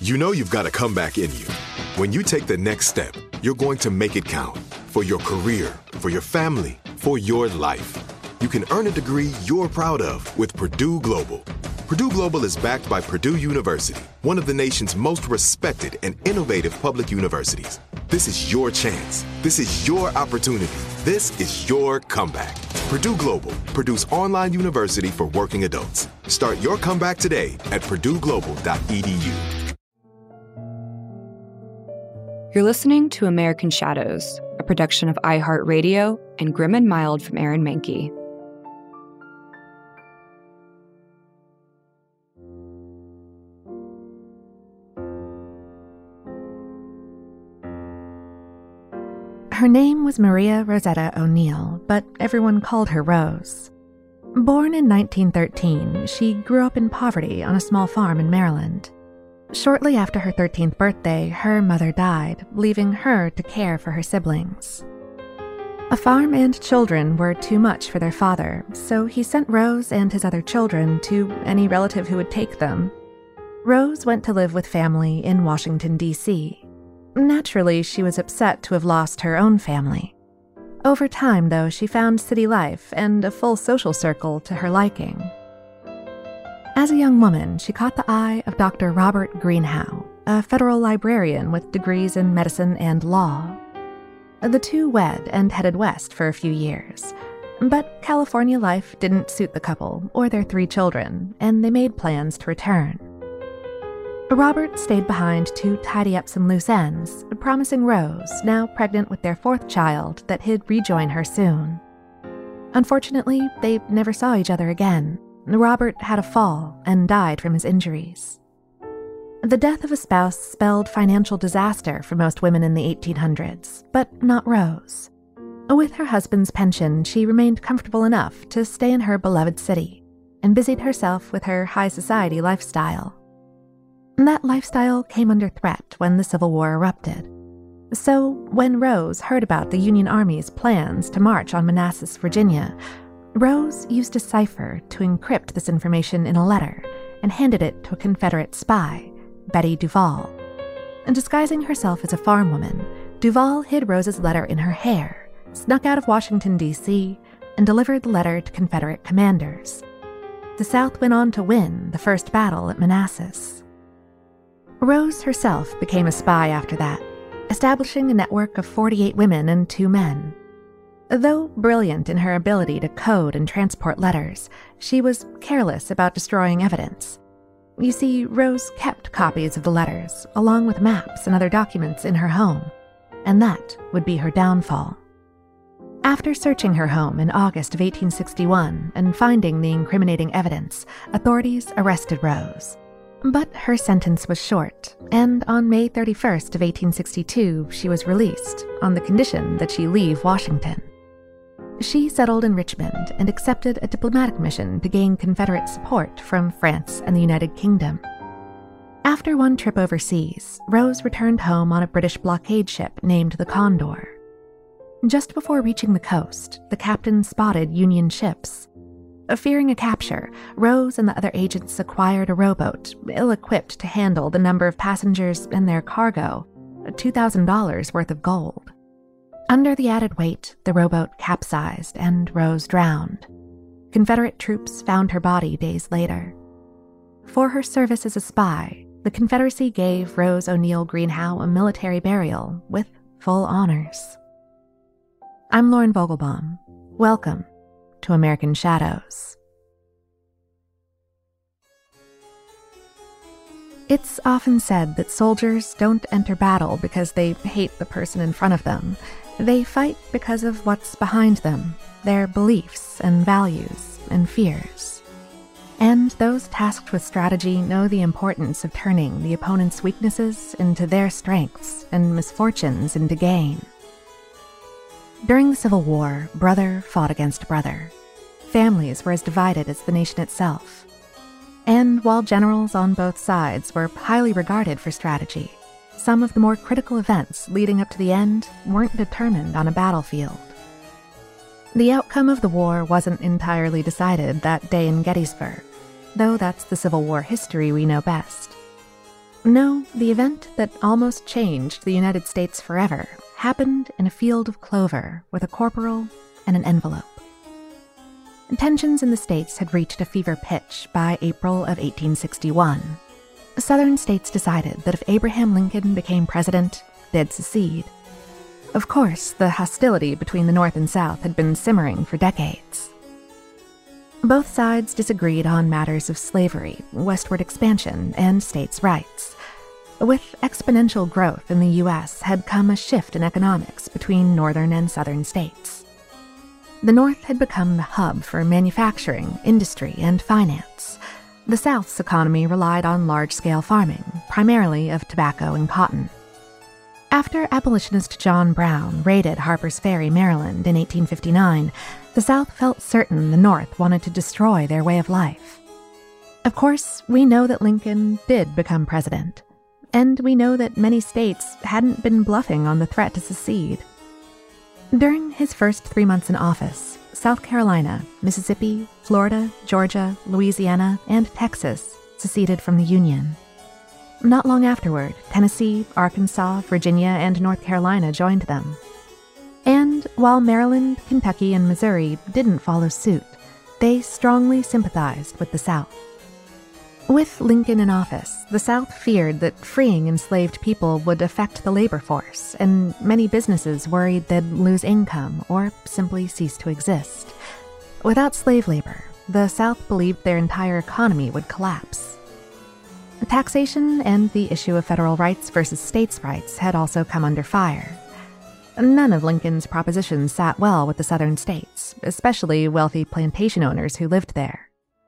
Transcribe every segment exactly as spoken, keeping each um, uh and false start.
You know you've got a comeback in you. When you take the next step, you're going to make it count. For your career, for your family, for your life. You can earn a degree you're proud of with Purdue Global. Purdue Global is backed by Purdue University, one of the nation's most respected and innovative public universities. This is your chance. This is your opportunity. This is your comeback. Purdue Global, Purdue's online university for working adults. Start your comeback today at purdue global dot e d u. You're listening to American Shadows, a production of iHeartRadio and Grim and Mild from Aaron Mahnke. Her name was Maria Rosetta O'Neill, but everyone called her Rose. Born in nineteen thirteen, she grew up in poverty on a small farm in Maryland. Shortly after her thirteenth birthday, her mother died, leaving her to care for her siblings. A farm and children were too much for their father, so he sent Rose and his other children to any relative who would take them. Rose went to live with family in Washington, D C Naturally, she was upset to have lost her own family. Over time, though, she found city life and a full social circle to her liking. As a young woman, she caught the eye of Doctor Robert Greenhow, a federal librarian with degrees in medicine and law. The two wed and headed west for a few years, but California life didn't suit the couple or their three children, and they made plans to return. Robert stayed behind to tidy up some loose ends, promising Rose, now pregnant with their fourth child, that he'd rejoin her soon. Unfortunately, they never saw each other again. Robert had a fall and died from his injuries. The death of a spouse spelled financial disaster for most women in the eighteen hundreds, but not Rose. With her husband's pension, she remained comfortable enough to stay in her beloved city and busied herself with her high society lifestyle. That lifestyle came under threat when the Civil War erupted. So when Rose heard about the Union Army's plans to march on Manassas, Virginia, Rose used a cipher to encrypt this information in a letter and handed it to a Confederate spy, Betty Duval. And disguising herself as a farm woman, Duval hid Rose's letter in her hair, snuck out of Washington, D C, and delivered the letter to Confederate commanders. The South went on to win the first battle at Manassas. Rose herself became a spy after that, establishing a network of forty-eight women and two men. Though brilliant in her ability to code and transport letters, she was careless about destroying evidence. You see, Rose kept copies of the letters, along with maps and other documents in her home, and that would be her downfall. After searching her home in August of eighteen sixty-one and finding the incriminating evidence, authorities arrested Rose. But her sentence was short, and on May thirty-first of eighteen sixty-two, she was released on the condition that she leave Washington. She settled in Richmond and accepted a diplomatic mission to gain Confederate support from France and the United Kingdom. After one trip overseas, Rose returned home on a British blockade ship named the Condor. Just before reaching the coast, the captain spotted Union ships. Fearing a capture, Rose and the other agents acquired a rowboat, ill-equipped to handle the number of passengers and their cargo, two thousand dollars worth of gold. Under the added weight, the rowboat capsized and Rose drowned. Confederate troops found her body days later. For her service as a spy, the Confederacy gave Rose O'Neill Greenhow a military burial with full honors. I'm Lauren Vogelbaum. Welcome to American Shadows. It's often said that soldiers don't enter battle because they hate the person in front of them. They fight because of what's behind them, their beliefs and values and fears. And those tasked with strategy know the importance of turning the opponent's weaknesses into their strengths and misfortunes into gain. During the Civil War, brother fought against brother. Families were as divided as the nation itself. And while generals on both sides were highly regarded for strategy, some of the more critical events leading up to the end weren't determined on a battlefield. The outcome of the war wasn't entirely decided that day in Gettysburg, though that's the Civil War history we know best. No, the event that almost changed the United States forever happened in a field of clover with a corporal and an envelope. Tensions in the states had reached a fever pitch by April of eighteen sixty-one. Southern states decided that if Abraham Lincoln became president, they'd secede. Of course, the hostility between the North and South had been simmering for decades. Both sides disagreed on matters of slavery, westward expansion, and states' rights. With exponential growth in the U S had come a shift in economics between northern and southern states. The North had become the hub for manufacturing, industry, and finance. The South's economy relied on large-scale farming, primarily of tobacco and cotton. After abolitionist John Brown raided Harper's Ferry, Maryland in eighteen fifty-nine, the South felt certain the North wanted to destroy their way of life. Of course, we know that Lincoln did become president, and we know that many states hadn't been bluffing on the threat to secede. During his first three months in office, South Carolina, Mississippi, Florida, Georgia, Louisiana, and Texas seceded from the Union. Not long afterward, Tennessee, Arkansas, Virginia, and North Carolina joined them. And while Maryland, Kentucky, and Missouri didn't follow suit, they strongly sympathized with the South. With Lincoln in office, the South feared that freeing enslaved people would affect the labor force, and many businesses worried they'd lose income or simply cease to exist. Without slave labor, the South believed their entire economy would collapse. Taxation and the issue of federal rights versus states' rights had also come under fire. None of Lincoln's propositions sat well with the southern states, especially wealthy plantation owners who lived there.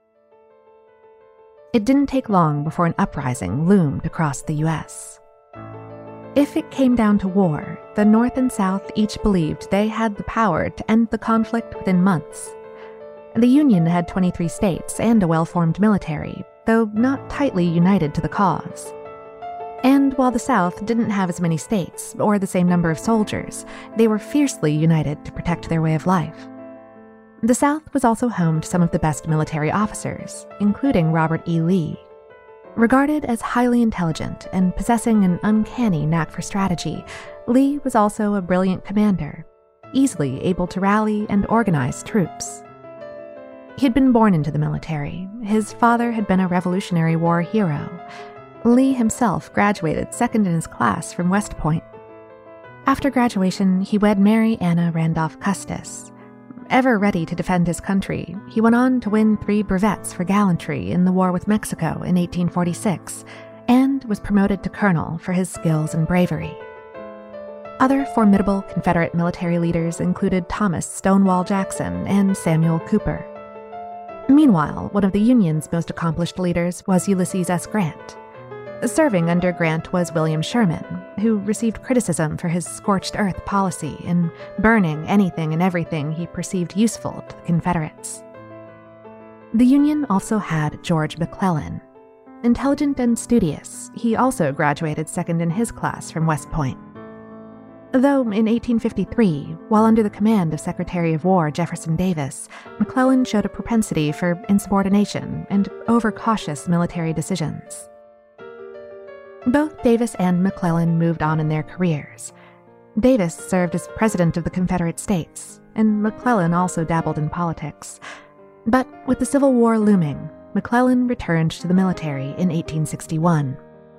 It didn't take long before an uprising loomed across the U S. If it came down to war, the North and South each believed they had the power to end the conflict within months. The Union had twenty-three states and a well-formed military, though not tightly united to the cause. And while the South didn't have as many states or the same number of soldiers, they were fiercely united to protect their way of life. The South was also home to some of the best military officers, including Robert E. Lee. Regarded as highly intelligent and possessing an uncanny knack for strategy, Lee was also a brilliant commander, easily able to rally and organize troops. He had been born into the military. His father had been a Revolutionary War hero. Lee himself graduated second in his class from West Point. After graduation, he wed Mary Anna Randolph Custis. Ever ready to defend his country, he went on to win three brevets for gallantry in the war with Mexico in eighteen forty-six, and was promoted to colonel for his skills and bravery. Other formidable Confederate military leaders included Thomas Stonewall Jackson and Samuel Cooper. Meanwhile, one of the Union's most accomplished leaders was Ulysses S. Grant. Serving under Grant was William Sherman, who received criticism for his scorched earth policy in burning anything and everything he perceived useful to the Confederates. The Union also had George McClellan. Intelligent and studious, he also graduated second in his class from West Point. Though in eighteen fifty-three, while under the command of Secretary of War Jefferson Davis, McClellan showed a propensity for insubordination and overcautious military decisions. Both Davis and McClellan moved on in their careers. Davis served as President of the Confederate States, and McClellan also dabbled in politics. But with the Civil War looming, McClellan returned to the military in eighteen sixty-one.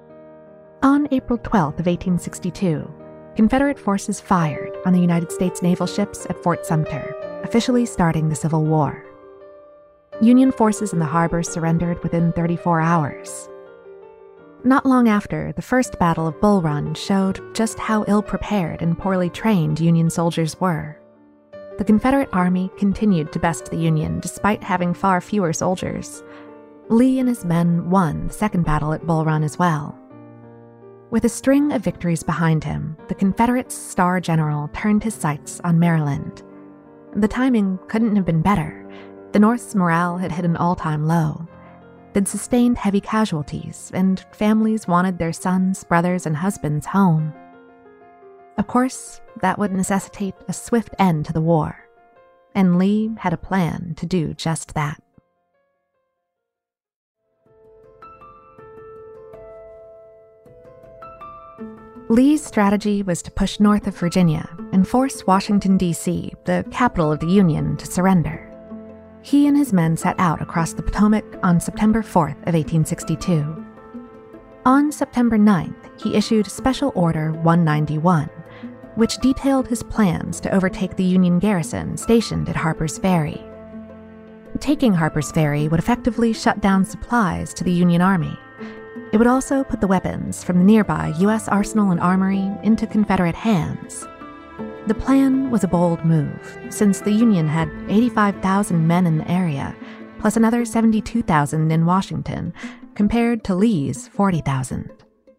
On April twelfth of eighteen sixty-two, Confederate forces fired on the United States naval ships at Fort Sumter, officially starting the Civil War. Union forces in the harbor surrendered within thirty-four hours. Not long after, the First Battle of Bull Run showed just how ill-prepared and poorly trained Union soldiers were. The Confederate Army continued to best the Union despite having far fewer soldiers. Lee and his men won the Second Battle at Bull Run as well. With a string of victories behind him, the Confederates' star general turned his sights on Maryland. The timing couldn't have been better. The North's morale had hit an all-time low. They'd sustained heavy casualties, and families wanted their sons, brothers, and husbands home. Of course, that would necessitate a swift end to the war, and Lee had a plan to do just that. Lee's strategy was to push north of Virginia and force Washington, D C, the capital of the Union, to surrender. He and his men set out across the Potomac on September fourth of eighteen sixty-two. On September ninth, he issued Special Order one ninety-one, which detailed his plans to overtake the Union garrison stationed at Harper's Ferry. Taking Harper's Ferry would effectively shut down supplies to the Union Army. It would also put the weapons from the nearby U S Arsenal and Armory into Confederate hands. The plan was a bold move, since the Union had eighty-five thousand men in the area, plus another seventy-two thousand in Washington, compared to Lee's forty thousand.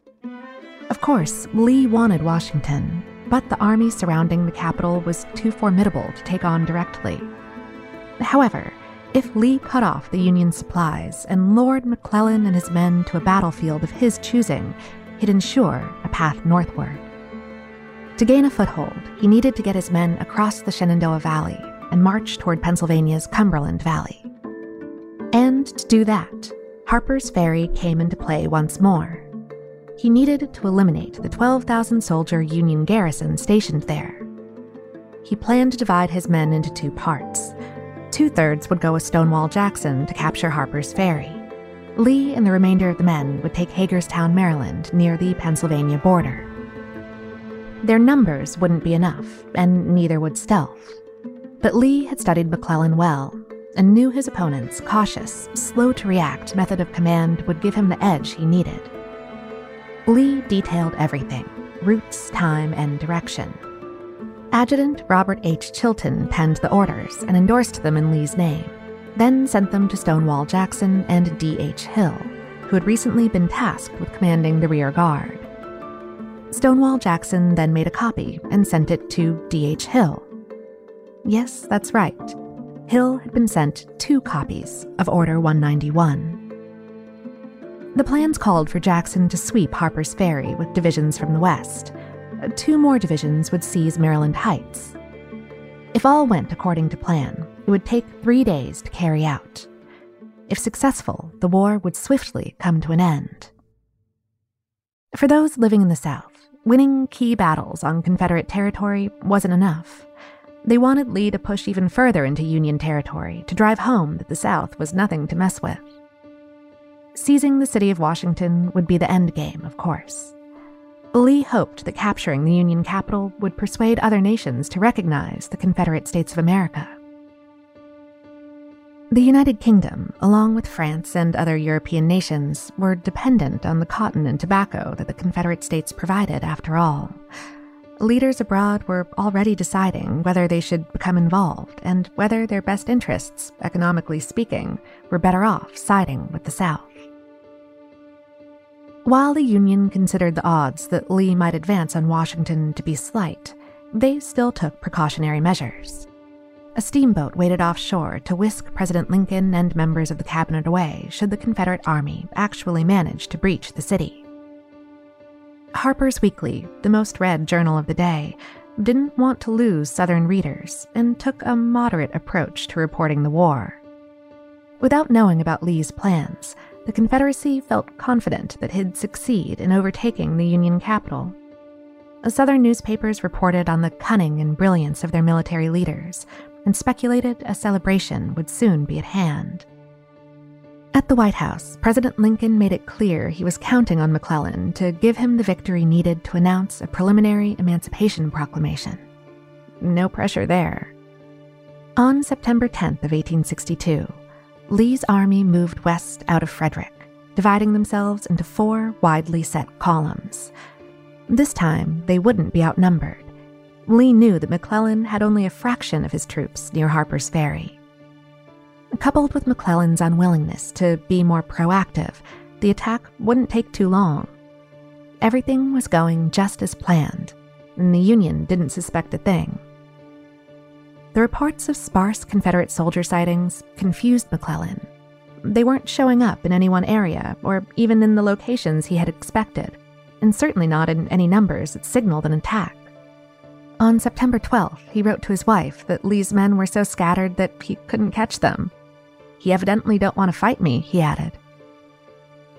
Of course, Lee wanted Washington, but the army surrounding the capital was too formidable to take on directly. However, if Lee cut off the Union supplies and lured McClellan and his men to a battlefield of his choosing, he'd ensure a path northward. To gain a foothold, he needed to get his men across the Shenandoah Valley and march toward Pennsylvania's Cumberland Valley. And to do that, Harper's Ferry came into play once more. He needed to eliminate the twelve thousand soldier Union garrison stationed there. He planned to divide his men into two parts. Two-thirds would go with Stonewall Jackson to capture Harper's Ferry. Lee and the remainder of the men would take Hagerstown, Maryland, near the Pennsylvania border. Their numbers wouldn't be enough, and neither would stealth. But Lee had studied McClellan well, and knew his opponent's cautious, slow-to-react method of command would give him the edge he needed. Lee detailed everything, routes, time, and direction. Adjutant Robert H. Chilton penned the orders and endorsed them in Lee's name, then sent them to Stonewall Jackson and D H. Hill, who had recently been tasked with commanding the rear guard. Stonewall Jackson then made a copy and sent it to D H. Hill. Yes, that's right. Hill had been sent two copies of Order one ninety-one. The plans called for Jackson to sweep Harper's Ferry with divisions from the west. Two more divisions would seize Maryland Heights. If all went according to plan, it would take three days to carry out. If successful, the war would swiftly come to an end. For those living in the South, winning key battles on Confederate territory wasn't enough. They wanted Lee to push even further into Union territory to drive home that the South was nothing to mess with. Seizing the city of Washington would be the endgame, of course. Lee hoped that capturing the Union capital would persuade other nations to recognize the Confederate States of America. The United Kingdom, along with France and other European nations, were dependent on the cotton and tobacco that the Confederate States provided, after all. Leaders abroad were already deciding whether they should become involved and whether their best interests, economically speaking, were better off siding with the South. While the Union considered the odds that Lee might advance on Washington to be slight, they still took precautionary measures. A steamboat waited offshore to whisk President Lincoln and members of the cabinet away should the Confederate Army actually manage to breach the city. Harper's Weekly, the most read journal of the day, didn't want to lose Southern readers and took a moderate approach to reporting the war. Without knowing about Lee's plans, the Confederacy felt confident that he'd succeed in overtaking the Union capital. Southern newspapers reported on the cunning and brilliance of their military leaders and speculated a celebration would soon be at hand. At the White House, President Lincoln made it clear he was counting on McClellan to give him the victory needed to announce a preliminary Emancipation Proclamation. No pressure there. On September tenth of eighteen sixty-two, Lee's army moved west out of Frederick, dividing themselves into four widely set columns. This time, they wouldn't be outnumbered. Lee knew that McClellan had only a fraction of his troops near Harper's Ferry. Coupled with McClellan's unwillingness to be more proactive, the attack wouldn't take too long. Everything was going just as planned, and the Union didn't suspect a thing. The reports of sparse Confederate soldier sightings confused McClellan. They weren't showing up in any one area, or even in the locations he had expected, and certainly not in any numbers that signaled an attack. On September twelfth, he wrote to his wife that Lee's men were so scattered that he couldn't catch them. "He evidently don't want to fight me," he added.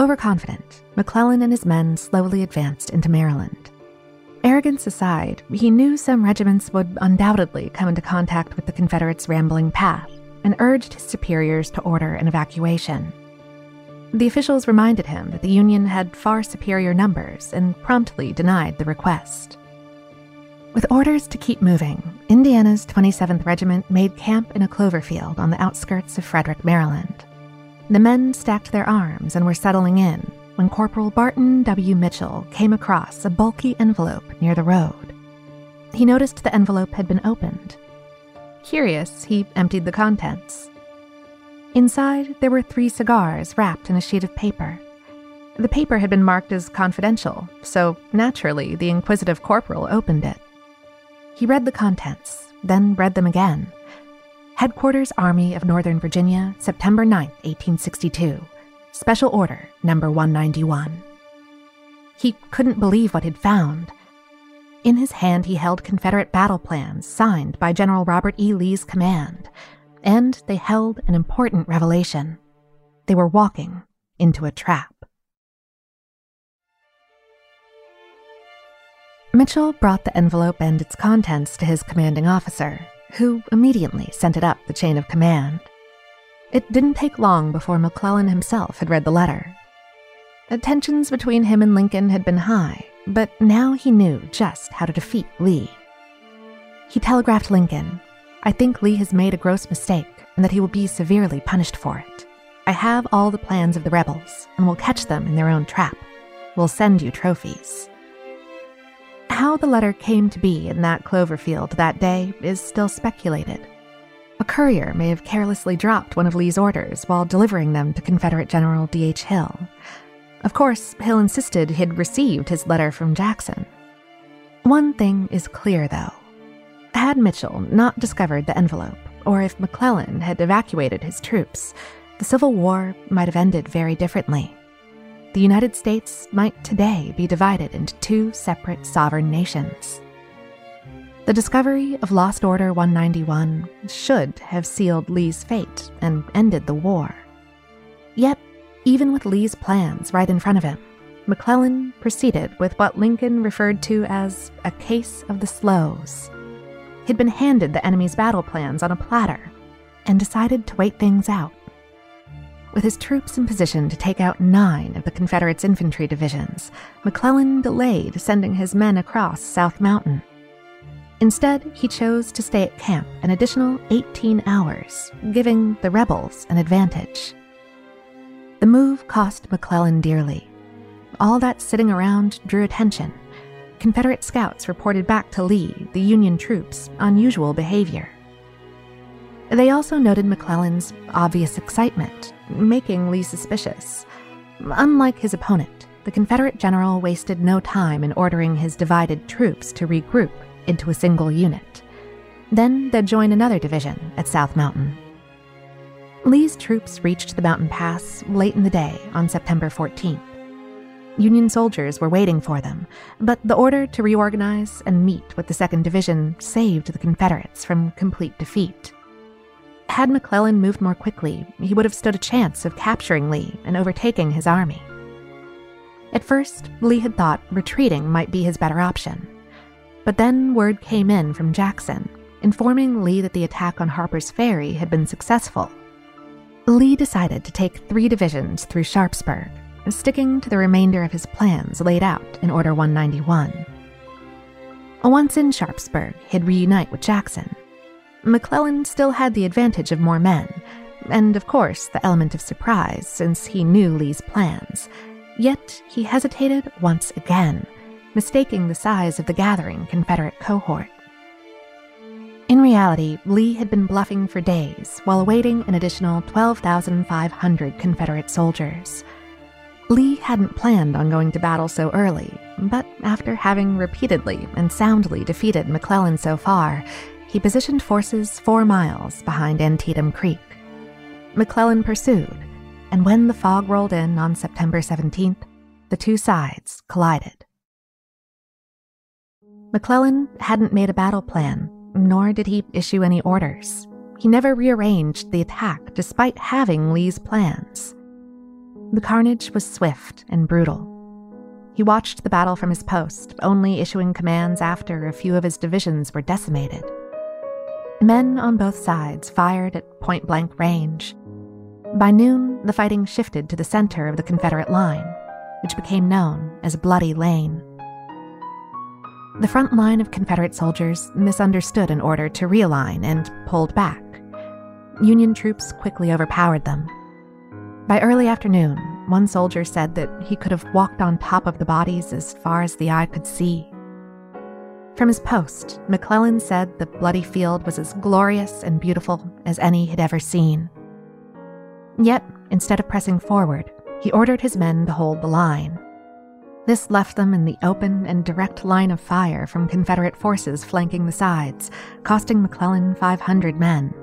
Overconfident, McClellan and his men slowly advanced into Maryland. Arrogance aside, he knew some regiments would undoubtedly come into contact with the Confederates' rambling path and urged his superiors to order an evacuation. The officials reminded him that the Union had far superior numbers and promptly denied the request. With orders to keep moving, Indiana's twenty-seventh Regiment made camp in a clover field on the outskirts of Frederick, Maryland. The men stacked their arms and were settling in when Corporal Barton W. Mitchell came across a bulky envelope near the road. He noticed the envelope had been opened. Curious, he emptied the contents. Inside, there were three cigars wrapped in a sheet of paper. The paper had been marked as confidential, so naturally the inquisitive corporal opened it. He read the contents, then read them again. Headquarters Army of Northern Virginia, September ninth, eighteen sixty-two. Special Order, number one ninety-one. He couldn't believe what he'd found. In his hand, he held Confederate battle plans signed by General Robert E. Lee's command, and they held an important revelation. They were walking into a trap. Mitchell brought the envelope and its contents to his commanding officer, who immediately sent it up the chain of command. It didn't take long before McClellan himself had read the letter. Tensions between him and Lincoln had been high, but now he knew just how to defeat Lee. He telegraphed Lincoln, "I think Lee has made a gross mistake and that he will be severely punished for it. I have all the plans of the rebels and will catch them in their own trap. We'll send you trophies." How the letter came to be in that clover field that day is still speculated. A courier may have carelessly dropped one of Lee's orders while delivering them to Confederate General D H Hill. Of course, Hill insisted he'd received his letter from Jackson. One thing is clear, though. Had Mitchell not discovered the envelope, or if McClellan had evacuated his troops, the Civil War might have ended very differently. The United States might today be divided into two separate sovereign nations. The discovery of Lost Order one ninety-one should have sealed Lee's fate and ended the war. Yet, even with Lee's plans right in front of him, McClellan proceeded with what Lincoln referred to as a case of the slows. He'd been handed the enemy's battle plans on a platter and decided to wait things out. With his troops in position to take out nine of the Confederates' infantry divisions, McClellan delayed sending his men across South Mountain. Instead, he chose to stay at camp an additional eighteen hours, giving the rebels an advantage. The move cost McClellan dearly. All that sitting around drew attention. Confederate scouts reported back to Lee the Union troops' unusual behavior. They also noted McClellan's obvious excitement, making Lee suspicious. Unlike his opponent, the Confederate general wasted no time in ordering his divided troops to regroup into a single unit. Then they'd join another division at South Mountain. Lee's troops reached the mountain pass late in the day on September fourteenth. Union soldiers were waiting for them, but the order to reorganize and meet with the second Division saved the Confederates from complete defeat. Had McClellan moved more quickly, he would have stood a chance of capturing Lee and overtaking his army. At first, Lee had thought retreating might be his better option. But then word came in from Jackson, informing Lee that the attack on Harper's Ferry had been successful. Lee decided to take three divisions through Sharpsburg, sticking to the remainder of his plans laid out in Order one ninety-one. Once in Sharpsburg, he'd reunite with Jackson. McClellan still had the advantage of more men, and of course the element of surprise since he knew Lee's plans. Yet he hesitated once again, mistaking the size of the gathering Confederate cohort. In reality, Lee had been bluffing for days while awaiting an additional twelve thousand five hundred Confederate soldiers. Lee hadn't planned on going to battle so early, but after having repeatedly and soundly defeated McClellan so far, he positioned forces four miles behind Antietam Creek. McClellan pursued, and when the fog rolled in on September seventeenth, the two sides collided. McClellan hadn't made a battle plan, nor did he issue any orders. He never rearranged the attack despite having Lee's plans. The carnage was swift and brutal. He watched the battle from his post, only issuing commands after a few of his divisions were decimated. Men on both sides fired at point-blank range. By noon, the fighting shifted to the center of the Confederate line, which became known as Bloody Lane. The front line of Confederate soldiers misunderstood an order to realign and pulled back. Union troops quickly overpowered them. By early afternoon, one soldier said that he could have walked on top of the bodies as far as the eye could see. From his post, McClellan said the bloody field was as glorious and beautiful as any he'd ever seen. Yet, instead of pressing forward, he ordered his men to hold the line. This left them in the open and direct line of fire from Confederate forces flanking the sides, costing McClellan five hundred men.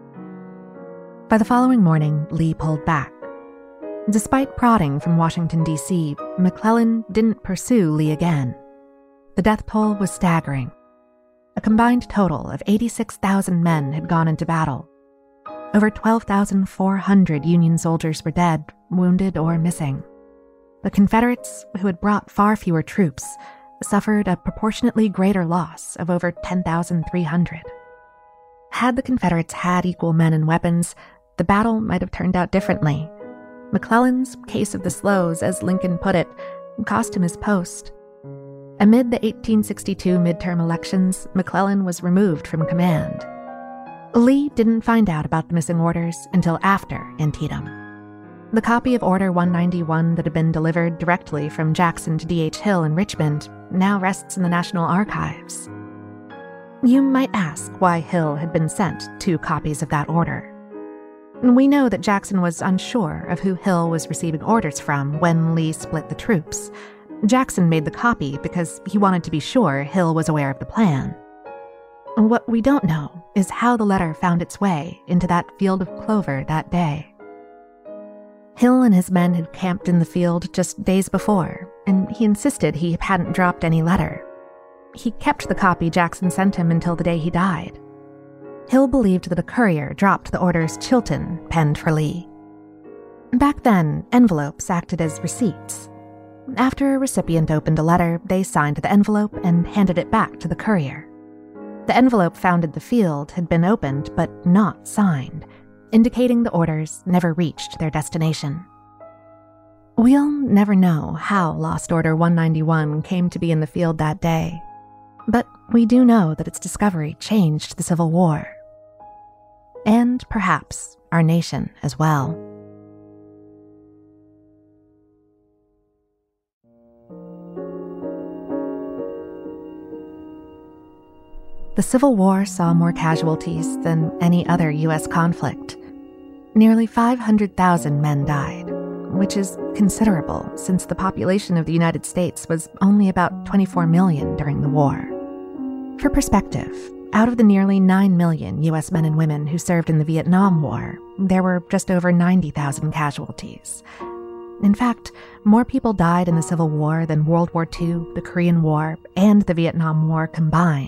By the following morning, Lee pulled back. Despite prodding from Washington, D C, McClellan didn't pursue Lee again. The death toll was staggering. A combined total of eighty-six thousand men had gone into battle. Over twelve thousand four hundred Union soldiers were dead, wounded, or missing. The Confederates, who had brought far fewer troops, suffered a proportionately greater loss of over ten thousand three hundred. Had the Confederates had equal men and weapons, the battle might have turned out differently. McClellan's case of the slows, as Lincoln put it, cost him his post. Amid the eighteen sixty-two midterm elections, McClellan was removed from command. Lee didn't find out about the missing orders until after Antietam. The copy of Order one ninety-one that had been delivered directly from Jackson to D H Hill in Richmond now rests in the National Archives. You might ask why Hill had been sent two copies of that order. We know that Jackson was unsure of who Hill was receiving orders from when Lee split the troops. Jackson made the copy because he wanted to be sure Hill was aware of the plan. What we don't know is how the letter found its way into that field of clover that day. Hill and his men had camped in the field just days before, and he insisted he hadn't dropped any letter. He kept the copy Jackson sent him until the day he died. Hill believed that a courier dropped the orders Chilton penned for Lee. Back then, envelopes acted as receipts. After a recipient opened a letter, they signed the envelope and handed it back to the courier. The envelope found in the field had been opened but not signed, indicating the orders never reached their destination. We'll never know how Lost Order one ninety-one came to be in the field that day, but we do know that its discovery changed the Civil War. And perhaps our nation as well. The Civil War saw more casualties than any other U S conflict. Nearly five hundred thousand men died, which is considerable since the population of the United States was only about twenty-four million during the war. For perspective, out of the nearly nine million U S men and women who served in the Vietnam War, there were just over ninety thousand casualties. In fact, more people died in the Civil War than World War Two, the Korean War, and the Vietnam War combined.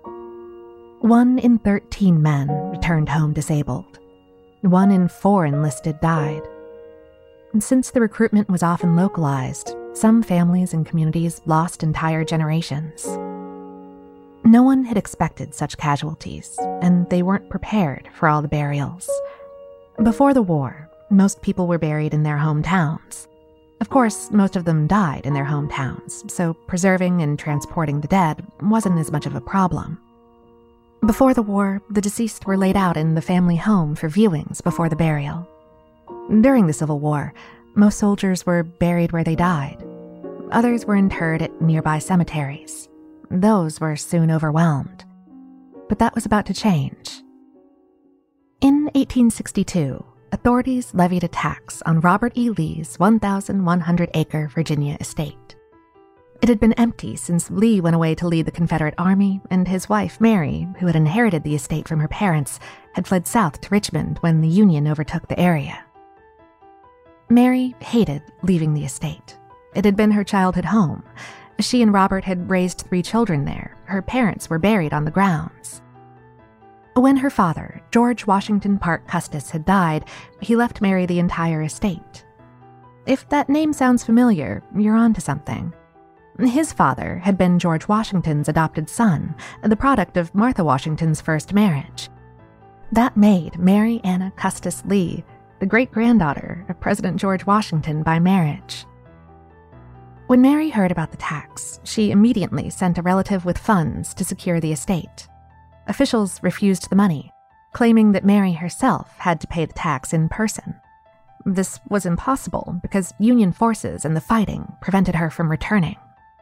One in thirteen men returned home disabled. One in four enlisted died. And since the recruitment was often localized, some families and communities lost entire generations. No one had expected such casualties, and they weren't prepared for all the burials. Before the war, most people were buried in their hometowns. Of course, most of them died in their hometowns, so preserving and transporting the dead wasn't as much of a problem. Before the war, the deceased were laid out in the family home for viewings before the burial. During the Civil War, most soldiers were buried where they died. Others were interred at nearby cemeteries. Those were soon overwhelmed. But that was about to change. In eighteen sixty-two, authorities levied a tax on Robert E. Lee's one thousand one hundred acre Virginia estate. It had been empty since Lee went away to lead the Confederate Army, and his wife, Mary, who had inherited the estate from her parents, had fled south to Richmond when the Union overtook the area. Mary hated leaving the estate. It had been her childhood home. She and Robert had raised three children there. Her parents were buried on the grounds. When her father, George Washington Parke Custis, had died, he left Mary the entire estate. If that name sounds familiar, you're onto something. His father had been George Washington's adopted son, the product of Martha Washington's first marriage. That made Mary Anna Custis Lee the great-granddaughter of President George Washington by marriage. When Mary heard about the tax, she immediately sent a relative with funds to secure the estate. Officials refused the money, claiming that Mary herself had to pay the tax in person. This was impossible because Union forces and the fighting prevented her from returning.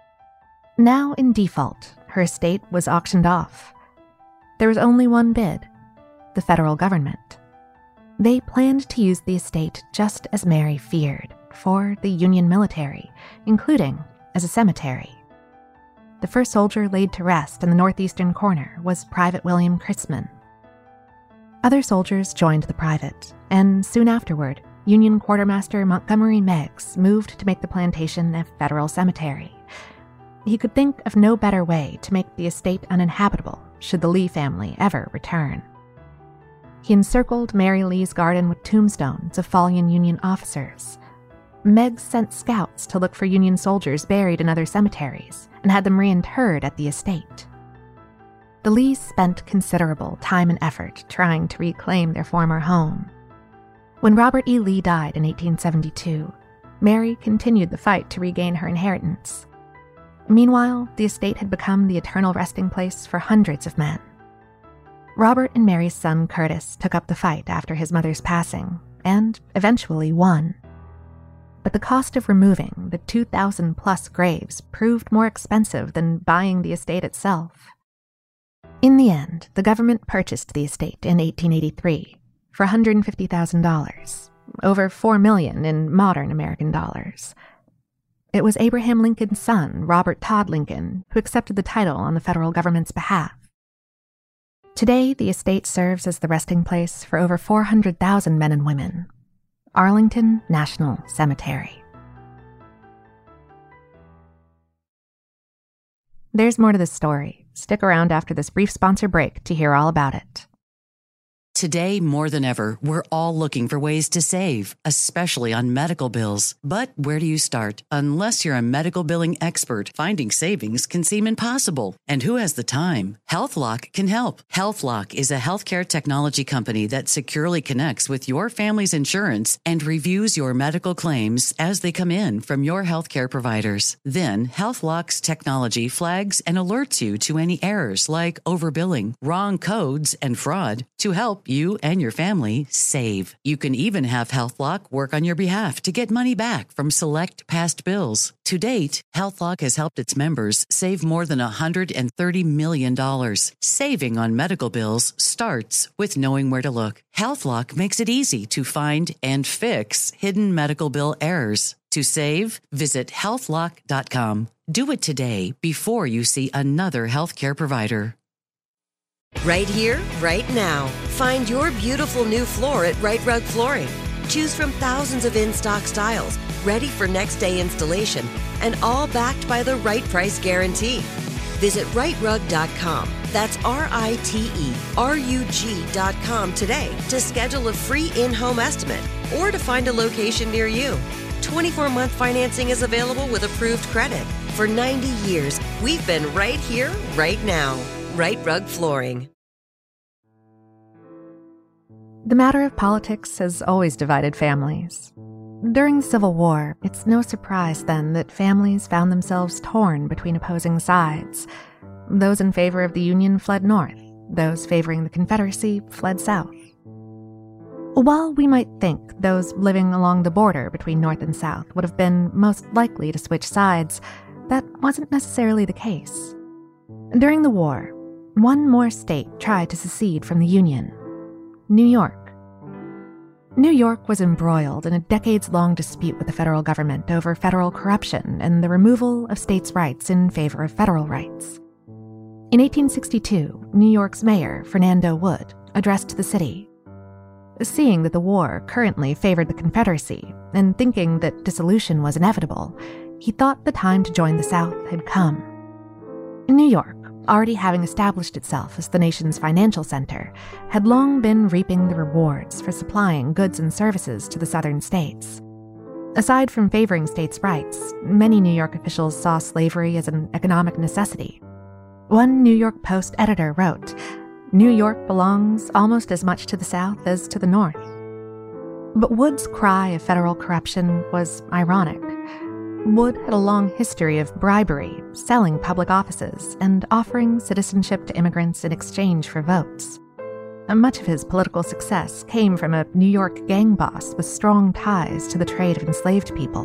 Now in default, her estate was auctioned off. There was only one bid: the federal government. They planned to use the estate just as Mary feared, for the Union military, including as a cemetery. The first soldier laid to rest in the northeastern corner was Private William Chrisman. Other soldiers joined the private, and soon afterward, Union Quartermaster Montgomery Meigs moved to make the plantation a federal cemetery. He could think of no better way to make the estate uninhabitable should the Lee family ever return. He encircled Mary Lee's garden with tombstones of fallen Union officers. Meigs sent scouts to look for Union soldiers buried in other cemeteries and had them reinterred at the estate. The Lees spent considerable time and effort trying to reclaim their former home. When Robert E. Lee died in eighteen seventy-two, Mary continued the fight to regain her inheritance. Meanwhile, the estate had become the eternal resting place for hundreds of men. Robert and Mary's son Curtis took up the fight after his mother's passing, and eventually won. But the cost of removing the two thousand plus graves proved more expensive than buying the estate itself. In the end, the government purchased the estate in eighteen eighty-three for one hundred fifty thousand dollars, over four million dollars in modern American dollars. It was Abraham Lincoln's son, Robert Todd Lincoln, who accepted the title on the federal government's behalf. Today, the estate serves as the resting place for over four hundred thousand men and women. Arlington National Cemetery. There's more to this story. Stick around after this brief sponsor break to hear all about it. Today, more than ever, we're all looking for ways to save, especially on medical bills. But where do you start? Unless you're a medical billing expert, finding savings can seem impossible. And who has the time? HealthLock can help. HealthLock is a healthcare technology company that securely connects with your family's insurance and reviews your medical claims as they come in from your healthcare providers. Then, HealthLock's technology flags and alerts you to any errors like overbilling, wrong codes, and fraud to help you and your family save. You can even have HealthLock work on your behalf to get money back from select past bills. To date, HealthLock has helped its members save more than one hundred thirty million dollars. Saving on medical bills starts with knowing where to look. HealthLock makes it easy to find and fix hidden medical bill errors. To save, visit health lock dot com. Do it today before you see another healthcare provider. Right here, right now. Find your beautiful new floor at Rite Rug Flooring. Choose from thousands of in-stock styles, ready for next day installation, and all backed by the right price guarantee. Visit rite rug dot com. That's R I T E R U G dot com today to schedule a free in-home estimate or to find a location near you. twenty-four month financing is available with approved credit. For ninety years, we've been right here, right now. Rite Rug Flooring. The matter of politics has always divided families. During the Civil War, it's no surprise then that families found themselves torn between opposing sides. Those in favor of the Union fled north, those favoring the Confederacy fled south. While we might think those living along the border between North and South would have been most likely to switch sides, that wasn't necessarily the case. During the war, one more state tried to secede from the Union: New York. New York was embroiled in a decades-long dispute with the federal government over federal corruption and the removal of states' rights in favor of federal rights. In eighteen sixty-two, New York's mayor, Fernando Wood, addressed the city. Seeing that the war currently favored the Confederacy, and thinking that dissolution was inevitable, he thought the time to join the South had come. New York, already having established itself as the nation's financial center, had long been reaping the rewards for supplying goods and services to the southern states. Aside from favoring states' rights, many New York officials saw slavery as an economic necessity. One New York Post editor wrote, "New York belongs almost as much to the South as to the North." But Wood's cry of federal corruption was ironic. Wood had a long history of bribery, selling public offices, and offering citizenship to immigrants in exchange for votes. Much of his political success came from a New York gang boss with strong ties to the trade of enslaved people.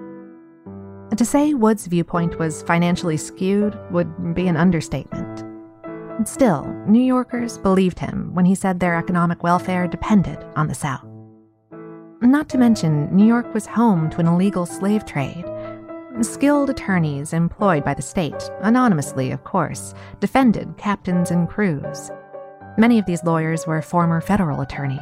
To say Wood's viewpoint was financially skewed would be an understatement. Still, New Yorkers believed him when he said their economic welfare depended on the South. Not to mention, New York was home to an illegal slave trade. Skilled attorneys employed by the state, anonymously of course, defended captains and crews. Many of these lawyers were former federal attorneys.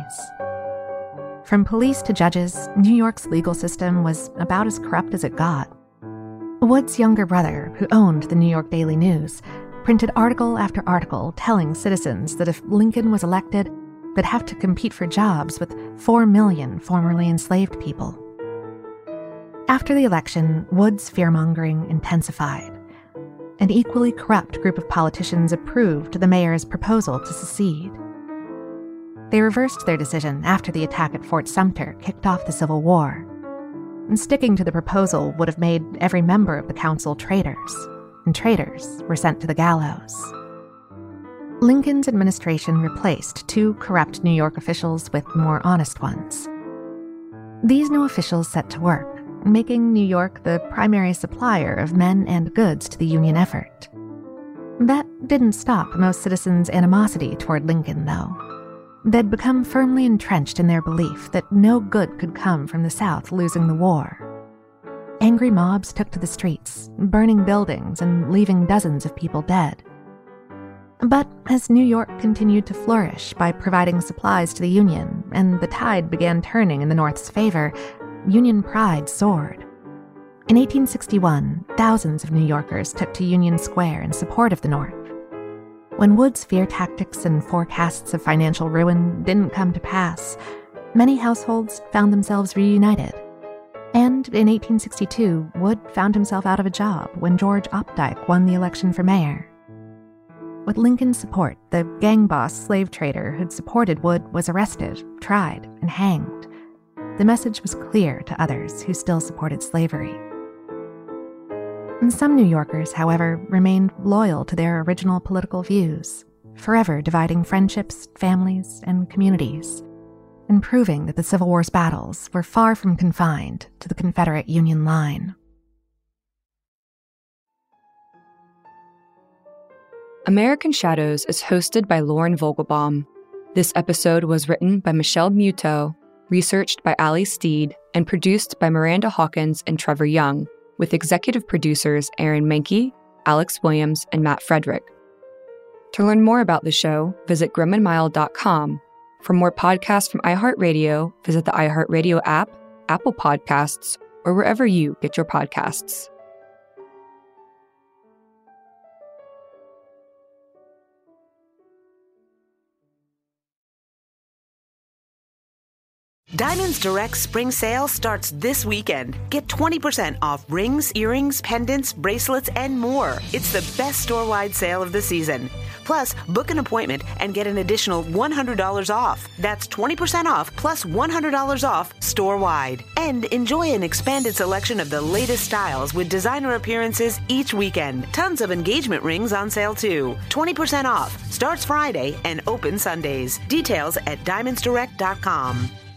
From police to judges, New York's legal system was about as corrupt as it got. Wood's younger brother, who owned the New York Daily News, printed article after article telling citizens that if Lincoln was elected, they'd have to compete for jobs with four million formerly enslaved people. After the election, Wood's fearmongering intensified. An equally corrupt group of politicians approved the mayor's proposal to secede. They reversed their decision after the attack at Fort Sumter kicked off the Civil War. And sticking to the proposal would have made every member of the council traitors, and traitors were sent to the gallows. Lincoln's administration replaced two corrupt New York officials with more honest ones. These new officials set to work, making New York the primary supplier of men and goods to the Union effort. That didn't stop most citizens' animosity toward Lincoln, though. They'd become firmly entrenched in their belief that no good could come from the South losing the war. Angry mobs took to the streets, burning buildings and leaving dozens of people dead. But as New York continued to flourish by providing supplies to the Union, and the tide began turning in the North's favor, Union pride soared. In eighteen sixty-one, thousands of New Yorkers took to Union Square in support of the North. When Wood's fear tactics and forecasts of financial ruin didn't come to pass, many households found themselves reunited. And in eighteen sixty-two, Wood found himself out of a job when George Opdyke won the election for mayor. With Lincoln's support, the gang boss slave trader who'd supported Wood was arrested, tried, and hanged. The message was clear to others who still supported slavery. And some New Yorkers, however, remained loyal to their original political views, forever dividing friendships, families, and communities, and proving that the Civil War's battles were far from confined to the Confederate Union line. American Shadows is hosted by Lauren Vogelbaum. This episode was written by Michelle Muto, researched by Ali Steed, and produced by Miranda Hawkins and Trevor Young, with executive producers Aaron Mankey, Alex Williams, and Matt Frederick. To learn more about the show, visit grim and mild dot com. For more podcasts from iHeartRadio, visit the iHeartRadio app, Apple Podcasts, or wherever you get your podcasts. Diamonds Direct Spring Sale starts this weekend. Get twenty percent off rings, earrings, pendants, bracelets, and more. It's the best store-wide sale of the season. Plus, book an appointment and get an additional one hundred dollars off. That's twenty percent off plus one hundred dollars off store-wide. And enjoy an expanded selection of the latest styles with designer appearances each weekend. Tons of engagement rings on sale too. twenty percent off. Starts Friday and open Sundays. Details at diamonds direct dot com.